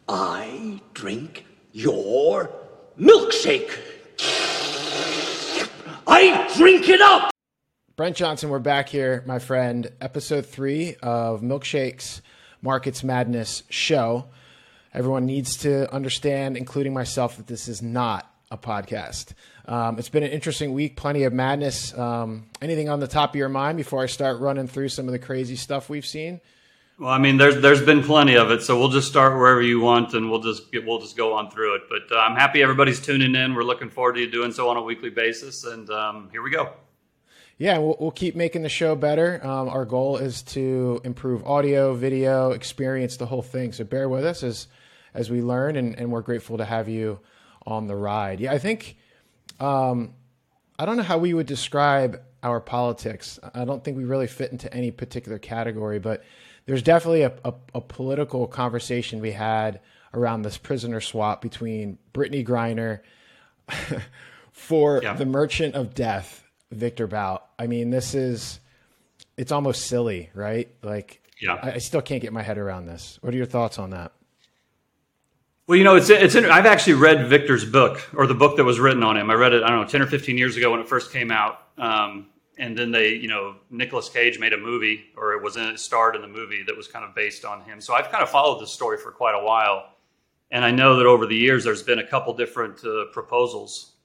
I drink your milkshake. I drink it up! Brent Johnson, we're back here, my friend. Episode 3 of Milkshake's Markets Madness show. Everyone needs to understand, including myself, that this is not a podcast. It's been an interesting week, plenty of madness. Anything on the top of your mind before I start running through some of the crazy stuff we've seen? Well, I mean, there's been plenty of it, so we'll just start wherever you want, and we'll just go on through it. But I'm happy everybody's tuning in. We're looking forward to you doing so on a weekly basis, and here we go. Yeah, we'll keep making the show better. Our goal is to improve audio, video, experience, the whole thing. So bear with us as we learn, and we're grateful to have you on the ride. Yeah, I think I don't know how we would describe our politics. I don't think we really fit into any particular category, but there's definitely a political conversation we had around this prisoner swap between Brittany Griner for the Merchant of Death, Victor Bout. I mean, it's almost silly, right? Like, I still can't get my head around this. What are your thoughts on that? Well, I've actually read Victor's book, or the book that was written on him. I read it, 10 or 15 years ago when it first came out. And then Nicolas Cage made a movie, or it starred in the movie that was kind of based on him. So I've kind of followed this story for quite a while. And I know that over the years, there's been a couple different proposals,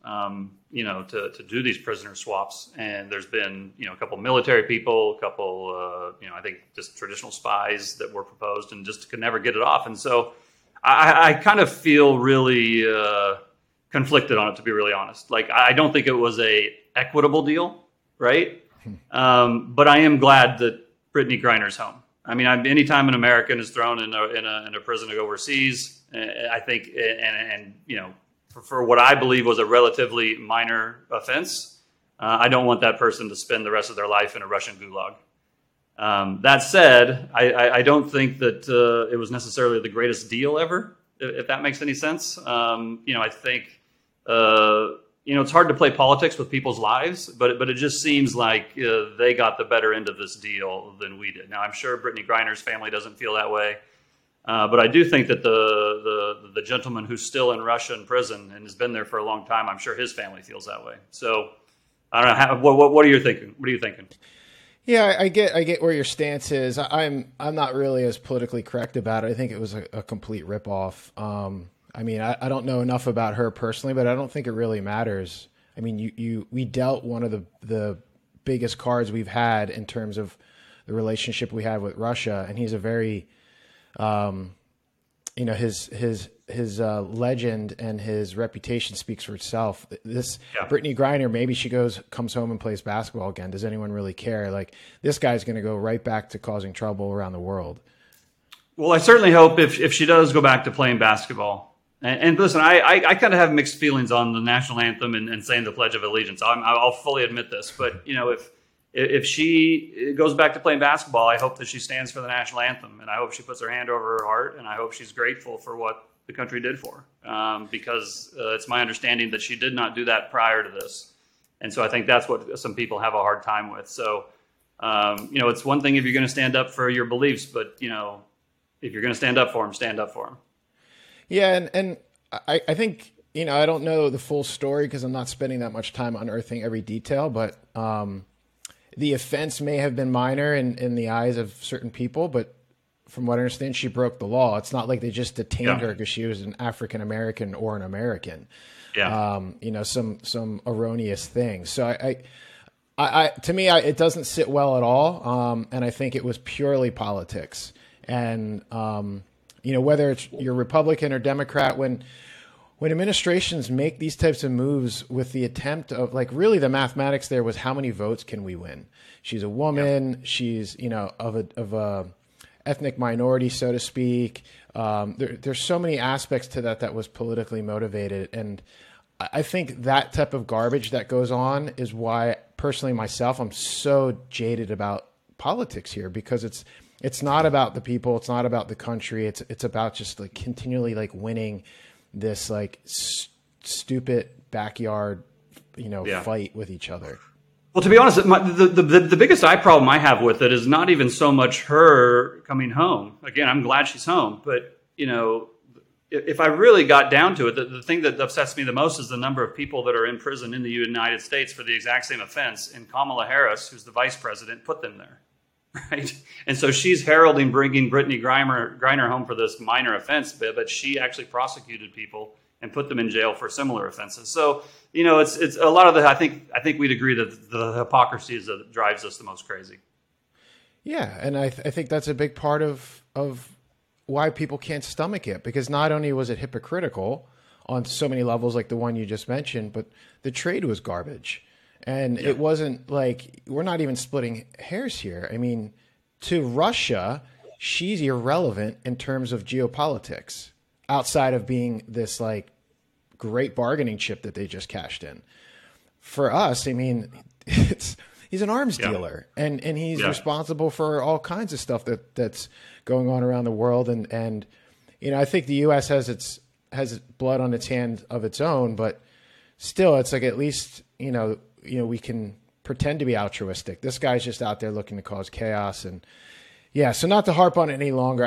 to do these prisoner swaps. And there's been, a couple military people, a couple, I think just traditional spies that were proposed and just could never get it off. And so I kind of feel really conflicted on it, to be really honest. Like, I don't think it was a equitable deal. Right. But I am glad that Brittany Griner's home. I mean, anytime an American is thrown in a prison overseas, I think, for what I believe was a relatively minor offense, I don't want that person to spend the rest of their life in a Russian gulag. That said, I don't think that it was necessarily the greatest deal ever, if that makes any sense. I think it's hard to play politics with people's lives, but it just seems like they got the better end of this deal than we did. Now, I'm sure Brittany Griner's family doesn't feel that way, but I do think that the gentleman who's still in Russian prison and has been there for a long time, I'm sure his family feels that way. So I don't know. What are you thinking? What are you thinking? Yeah, I get where your stance is. I'm not really as politically correct about it. I think it was a complete ripoff. I mean, I don't know enough about her personally, but I don't think it really matters. I mean, we dealt one of the biggest cards we've had in terms of the relationship we had with Russia, and he's a very, his legend and his reputation speaks for itself. Brittany Griner, maybe she comes home and plays basketball again. Does anyone really care? Like, this guy's going to go right back to causing trouble around the world. Well, I certainly hope if she does go back to playing basketball. And listen, I kind of have mixed feelings on the national anthem and saying the Pledge of Allegiance. I'll fully admit this, but if she goes back to playing basketball, I hope that she stands for the national anthem, and I hope she puts her hand over her heart, and I hope she's grateful for what the country did for her, because it's my understanding that she did not do that prior to this, and so I think that's what some people have a hard time with. So it's one thing if you're going to stand up for your beliefs, but if you're going to stand up for them, stand up for them. Yeah, and I think, I don't know the full story because I'm not spending that much time unearthing every detail, but the offense may have been minor in the eyes of certain people, but from what I understand, she broke the law. It's not like they just detained her because she was an African-American or an American. Yeah. Some erroneous things. So to me, it doesn't sit well at all, and I think it was purely politics. And whether it's you're Republican or Democrat, when administrations make these types of moves with the attempt of, like, really the mathematics there was how many votes can we win? She's a woman. She's, of a ethnic minority, so to speak. There's so many aspects to that was politically motivated. And I think that type of garbage that goes on is why, personally myself, I'm so jaded about politics here, because it's not about the people. It's not about the country. It's about just like continually like winning this like stupid backyard, fight with each other. Well, to be honest, the biggest problem I have with it is not even so much her coming home. Again, I'm glad she's home, but if I really got down to it, the thing that upsets me the most is the number of people that are in prison in the United States for the exact same offense. And Kamala Harris, who's the vice president, put them there. Right. And so she's heralding bringing Brittany Griner home for this minor offense, but she actually prosecuted people and put them in jail for similar offenses. So, it's a lot of I think we'd agree that the hypocrisy is that drives us the most crazy. Yeah. And I think that's a big part of why people can't stomach it, because not only was it hypocritical on so many levels, like the one you just mentioned, but the trade was garbage. And it wasn't like, we're not even splitting hairs here. I mean, to Russia, she's irrelevant in terms of geopolitics outside of being this like great bargaining chip that they just cashed in. For us, I mean, he's an arms dealer and he's responsible for all kinds of stuff that's going on around the world. And I think the U.S. has blood on its hand of its own, but still, it's like, at least, we can pretend to be altruistic. This guy's just out there looking to cause chaos. And so not to harp on it any longer.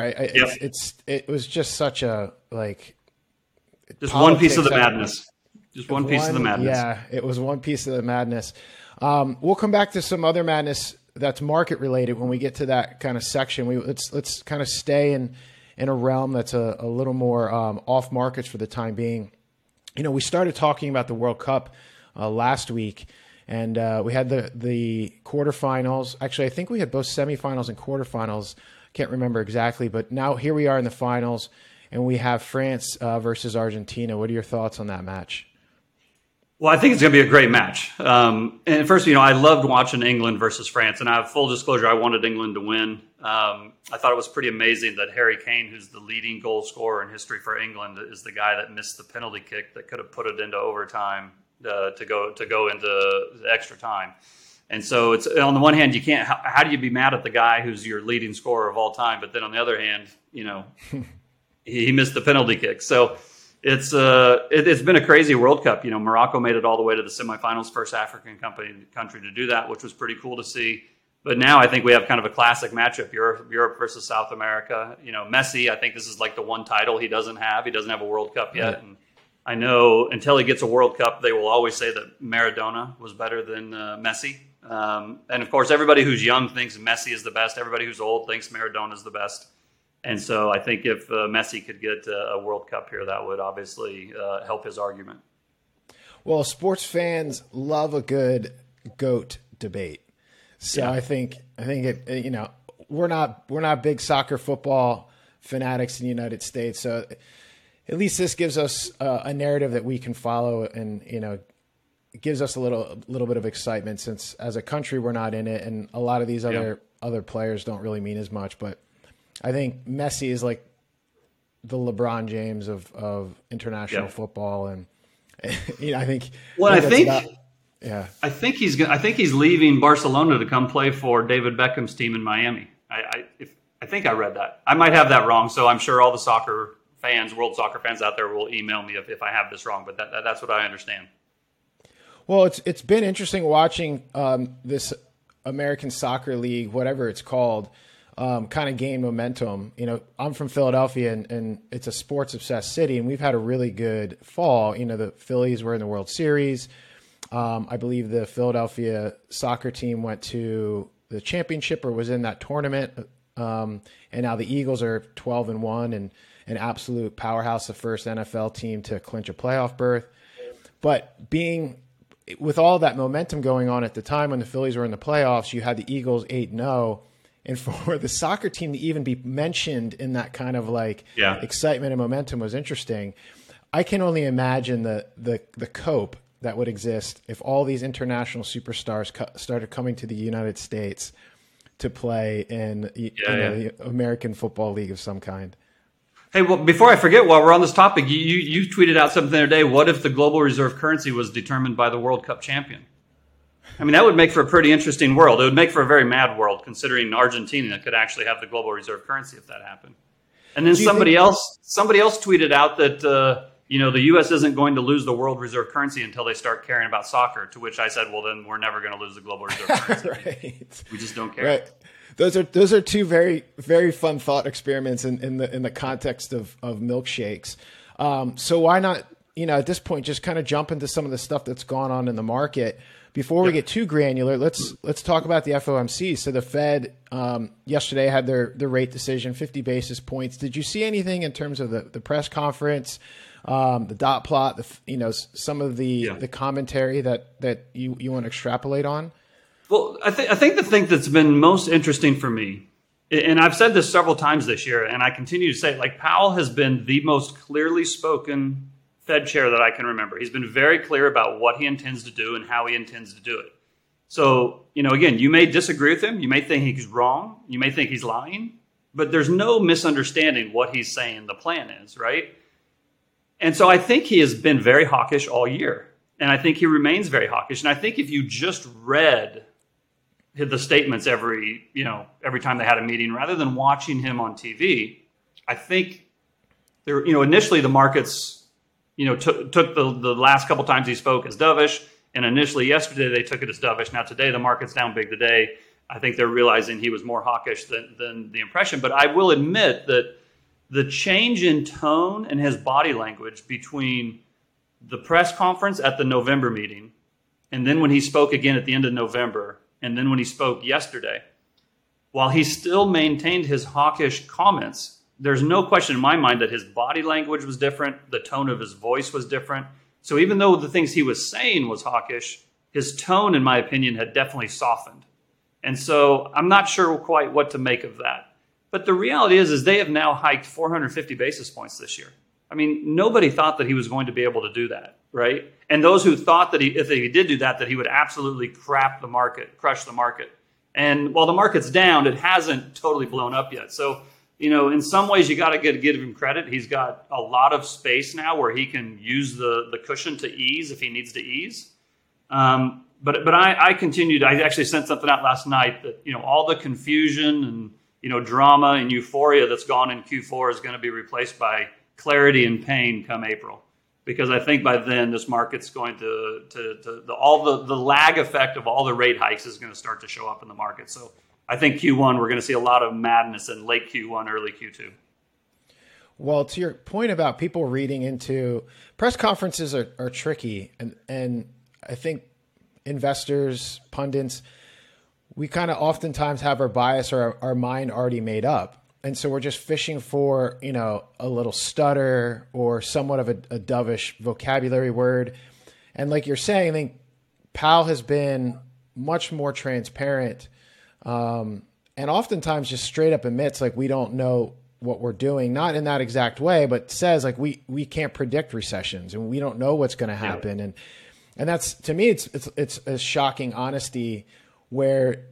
It was just such a, like, just one piece of the madness. Just one piece of the madness. Yeah, it was one piece of the madness. We'll come back to some other madness that's market related when we get to that kind of section. Let's kind of stay in a realm that's a little more off markets for the time being. We started talking about the World Cup last week, and we had the quarterfinals. Actually, I think we had both semifinals and quarterfinals. Can't remember exactly, but now here we are in the finals, and we have France versus Argentina. What are your thoughts on that match? Well, I think it's going to be a great match. And first, I loved watching England versus France. And I have full disclosure, I wanted England to win. I thought it was pretty amazing that Harry Kane, who's the leading goal scorer in history for England, is the guy that missed the penalty kick that could have put it into overtime to go into extra time. And so it's, on the one hand, you can't. How do you be mad at the guy who's your leading scorer of all time? But then on the other hand, he missed the penalty kick. So it's been a crazy World Cup. Morocco made it all the way to the semifinals, first African country to do that, which was pretty cool to see. But now I think we have kind of a classic matchup: Europe versus South America. Messi, I think this is like the one title he doesn't have. He doesn't have a World Cup yet, and I know until he gets a World Cup, they will always say that Maradona was better than Messi. And of course, everybody who's young thinks Messi is the best. Everybody who's old thinks Maradona is the best. And so I think if Messi could get a World Cup here, that would obviously help his argument. Well, sports fans love a good GOAT debate. So I think it, we're not big soccer football fanatics in the United States. So at least this gives us a narrative that we can follow, and it gives us a little bit of excitement, since as a country we're not in it, and a lot of these other players don't really mean as much. But I think Messi is like the LeBron James of international football, and I think. Well, I think he's leaving Barcelona to come play for David Beckham's team in Miami. I think I read that. I might have that wrong, so I'm sure all the soccer fans, world soccer fans out there, will email me if I have this wrong. But that's what I understand. Well, it's been interesting watching this American Soccer League, whatever it's called, kind of gain momentum. I'm from Philadelphia, and it's a sports obsessed city, and we've had a really good fall. The Phillies were in the World Series. I believe the Philadelphia soccer team went to the championship or was in that tournament. And now the Eagles are 12-1 and an absolute powerhouse, the first NFL team to clinch a playoff berth. But with all that momentum going on at the time when the Phillies were in the playoffs, you had the Eagles 8-0. And for the soccer team to even be mentioned in that kind of excitement and momentum was interesting. I can only imagine the cope that would exist if all these international superstars started coming to the United States to play in the American Football League of some kind. Hey, well, before I forget, while we're on this topic, you tweeted out something the other day. What if the global reserve currency was determined by the World Cup champion? I mean, that would make for a pretty interesting world. It would make for a very mad world, considering Argentina could actually have the global reserve currency if that happened. And then somebody else tweeted out that the U.S. isn't going to lose the world reserve currency until they start caring about soccer. To which I said, well, then we're never going to lose the global reserve currency. Right. We just don't care. Right. Those are two very, very fun thought experiments in the context of milkshakes. So why not, at this point, just kind of jump into some of the stuff that's gone on in the market. Before we get too granular, let's talk about the FOMC. So the Fed yesterday had their rate decision, 50 basis points. Did you see anything in terms of the press conference, the dot plot, some of the commentary that you want to extrapolate on? Well, I think the thing that's been most interesting for me, and I've said this several times this year, and I continue to say it, like Powell has been the most clearly spoken Fed chair that I can remember. He's been very clear about what he intends to do and how he intends to do it. So, again, you may disagree with him. You may think he's wrong. You may think he's lying. But there's no misunderstanding what he's saying the plan is, right? And so I think he has been very hawkish all year. And I think he remains very hawkish. And I think if you just read the statements every time they had a meeting, rather than watching him on TV, I think there, initially the markets took the last couple times he spoke as dovish, and initially yesterday they took it as dovish. Now today the market's down big today. I think they're realizing he was more hawkish than the impression. But I will admit that the change in tone and his body language between the press conference at the November meeting, and then when he spoke again at the end of November, and then when he spoke yesterday, while he still maintained his hawkish comments, there's no question in my mind that his body language was different. The tone of his voice was different. So even though the things he was saying was hawkish, his tone, in my opinion, had definitely softened. And so I'm not sure quite what to make of that. But the reality is they have now hiked 450 basis points this year. I mean, nobody thought that he was going to be able to do that, right? And those who thought that if he did do that, that he would absolutely crush the market. And while the market's down, it hasn't totally blown up yet. So, in some ways, you got to give him credit. He's got a lot of space now where he can use the cushion to ease if he needs to ease. But I continued. I actually sent something out last night that all the confusion and drama and euphoria that's gone in Q4 is going to be replaced by clarity and pain come April, because I think by then this market's going to all the lag effect of all the rate hikes is going to start to show up in the market. So I think Q1, we're going to see a lot of madness in late Q1, early Q2. Well, to your point about people reading into press conferences are tricky. And I think investors, pundits, we kind of oftentimes have our bias or our mind already made up. And so we're just fishing for, a little stutter or somewhat of a dovish vocabulary word. And like you're saying, I think Powell has been much more transparent, and oftentimes just straight up admits like we don't know what we're doing, not in that exact way, but says like we can't predict recessions and we don't know what's going to happen. Yeah. And that's, to me, it's a shocking honesty where,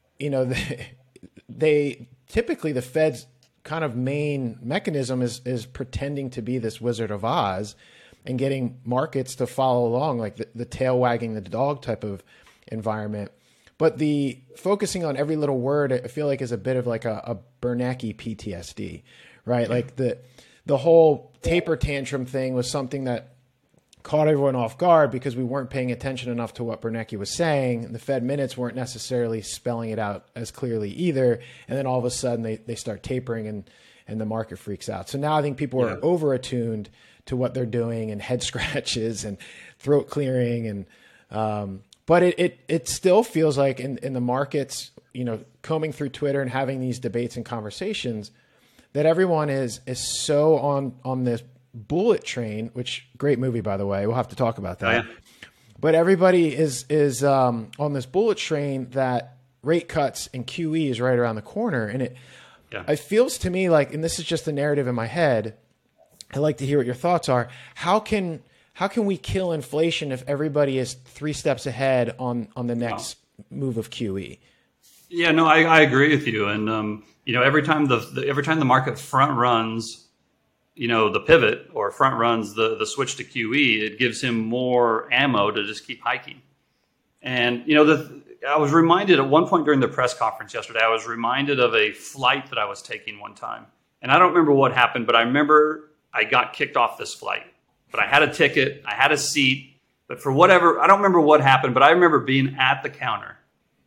they typically, the Fed's kind of main mechanism is pretending to be this Wizard of Oz and getting markets to follow along, like the tail wagging the dog type of environment. But the focusing on every little word, I feel like, is a bit of like a Bernanke PTSD, right? Like the whole taper tantrum thing was something that caught everyone off guard because we weren't paying attention enough to what Bernanke was saying. The Fed minutes weren't necessarily spelling it out as clearly either. And then all of a sudden they start tapering and the market freaks out. So now I think people are over attuned to what they're doing and head scratches and throat clearing. And but it still feels like in the markets, combing through Twitter and having these debates and conversations, that everyone is so on this bullet train, which great movie, by the way. We'll have to talk about that. Oh, yeah. But everybody is on this bullet train that rate cuts and QE is right around the corner. And it feels to me like, and this is just the narrative in my head, I'd like to hear what your thoughts are. How can we kill inflation if everybody is 3 steps ahead on the next move of QE? Yeah, no, I agree with you. And every time the market front runs the pivot or front runs the switch to QE, it gives him more ammo to just keep hiking. And, I was reminded at one point during the press conference yesterday, I was reminded of a flight that I was taking one time. And I don't remember what happened, but I remember I got kicked off this flight. But I had a ticket, I had a seat, but for whatever, I don't remember what happened, but I remember being at the counter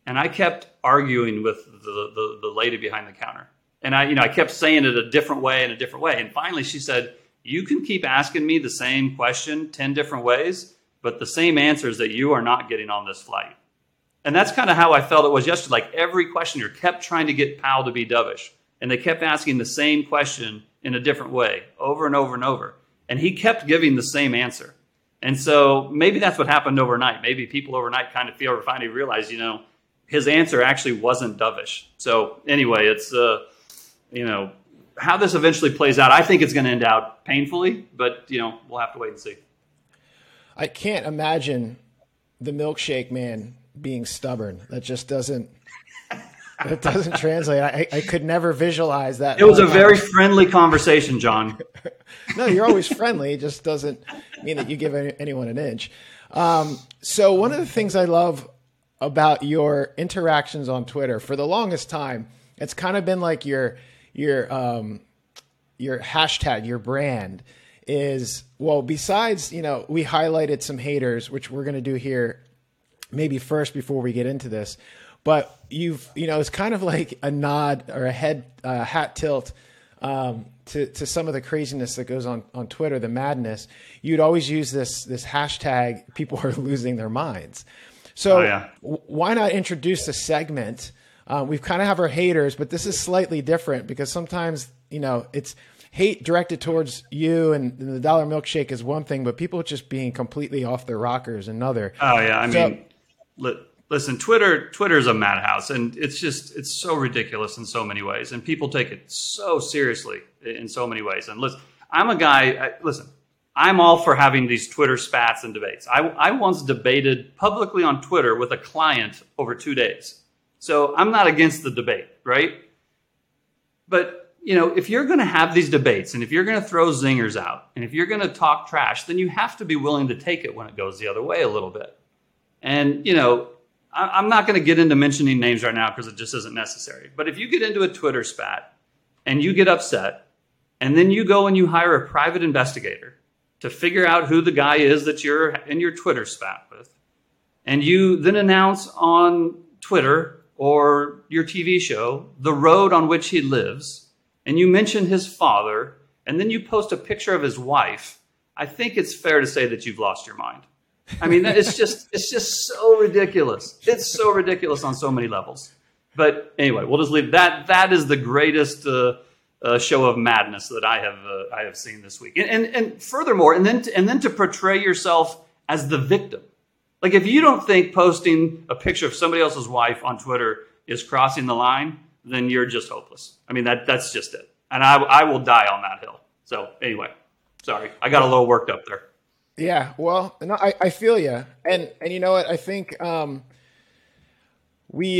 And I kept arguing with the lady behind the counter. And I kept saying it a different way and a different way. And finally she said, you can keep asking me the same question 10 different ways, but the same answers that you are not getting on this flight. And that's kind of how I felt it was yesterday. Like every questioner kept trying to get Powell to be dovish. And they kept asking the same question in a different way over and over and over. And he kept giving the same answer. And so maybe that's what happened overnight. Maybe people overnight kind of finally realized, his answer actually wasn't dovish. So anyway, it's, how this eventually plays out. I think it's going to end out painfully, but, we'll have to wait and see. I can't imagine the milkshake man being stubborn. That just doesn't translate. I could never visualize that. It was a very friendly conversation, John. No, you're always friendly. It just doesn't mean that you give anyone an inch. So one of the things I love about your interactions on Twitter for the longest time, it's kind of been like your hashtag, your brand is, well, besides, we highlighted some haters, which we're going to do here maybe first before we get into this, but it's kind of like a nod or a hat tilt to some of the craziness that goes on Twitter, the madness. You'd always use this hashtag, people are losing their minds. So why not introduce a segment? We kind of have our haters, but this is slightly different because sometimes, it's hate directed towards you and the dollar milkshake is one thing, but people just being completely off their rockers another. Oh yeah. Listen, Twitter is a madhouse, and it's so ridiculous in so many ways, and people take it so seriously in so many ways. And listen, I'm a guy, I'm all for having these Twitter spats and debates. I once debated publicly on Twitter with a client over 2 days. So I'm not against the debate, right? But, if you're going to have these debates and if you're going to throw zingers out and if you're going to talk trash, then you have to be willing to take it when it goes the other way a little bit. And, I'm not going to get into mentioning names right now because it just isn't necessary. But if you get into a Twitter spat and you get upset and then you go and you hire a private investigator to figure out who the guy is that you're in your Twitter spat with, and you then announce on Twitter or your TV show the road on which he lives, and you mention his father, and then you post a picture of his wife, I think it's fair to say that you've lost your mind. I mean, it's just so ridiculous. It's so ridiculous on so many levels. But anyway, we'll just leave that. That is the greatest show of madness that I have seen this week. And furthermore, and then to portray yourself as the victim. Like if you don't think posting a picture of somebody else's wife on Twitter is crossing the line, then you're just hopeless. I mean, that's just it. And I will die on that hill. So anyway, sorry, I got a little worked up there. Yeah, well, no, I feel you, and you know what? I think we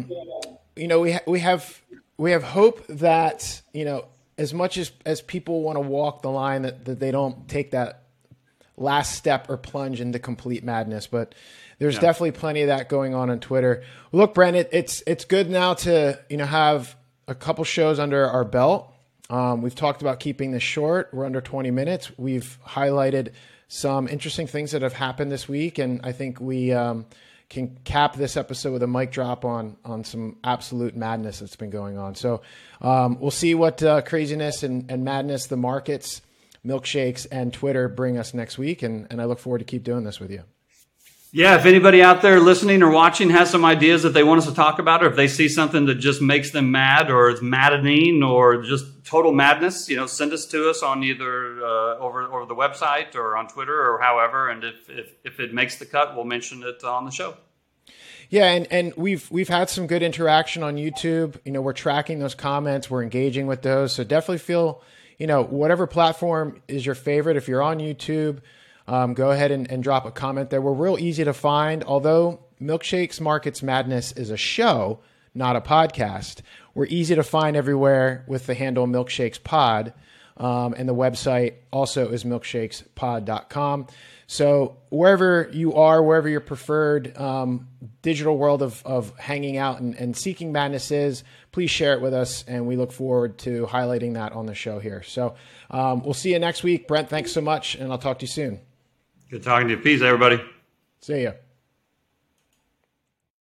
have hope that as much as people want to walk the line that they don't take that last step or plunge into complete madness, but there's definitely plenty of that going on Twitter. Look, Brent, it's good now to have a couple shows under our belt. We've talked about keeping this short. We're under 20 minutes. We've highlighted some interesting things that have happened this week, and I think we can cap this episode with a mic drop on some absolute madness that's been going on. So we'll see what craziness and madness the markets, milkshakes, and Twitter bring us next week, and I look forward to keep doing this with you. Yeah, if anybody out there listening or watching has some ideas that they want us to talk about, or if they see something that just makes them mad or is maddening or just total madness, send us to us on either over the website or on Twitter or however. And if it makes the cut, we'll mention it on the show. Yeah, and we've had some good interaction on YouTube. We're tracking those comments, we're engaging with those. So definitely feel, whatever platform is your favorite. If you're on YouTube, go ahead and drop a comment there. We're real easy to find. Although Milkshakes Markets Madness is a show, not a podcast, we're easy to find everywhere with the handle Milkshakes Pod. And the website also is milkshakespod.com. So wherever you are, wherever your preferred digital world of hanging out and seeking madness is, please share it with us. And we look forward to highlighting that on the show here. So we'll see you next week. Brent, thanks so much. And I'll talk to you soon. Good talking to you. Peace, everybody. See ya.